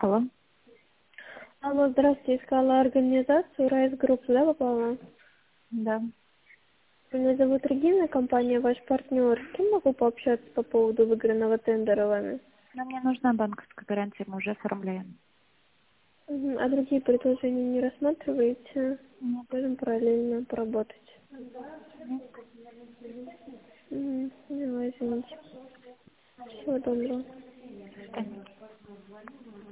Алло. Алло, здравствуйте, искала организацию Райс Групп, да, попала? Да. Меня зовут Регина, компания ваш партнер. С кем могу пообщаться по поводу выигранного тендера вами? Но мне нужна банковская гарантия, мы уже оформляем. А другие предложения не рассматриваете? Нет. Можем параллельно поработать. Нет. Поняла, извините. Всего доброго. До свидания.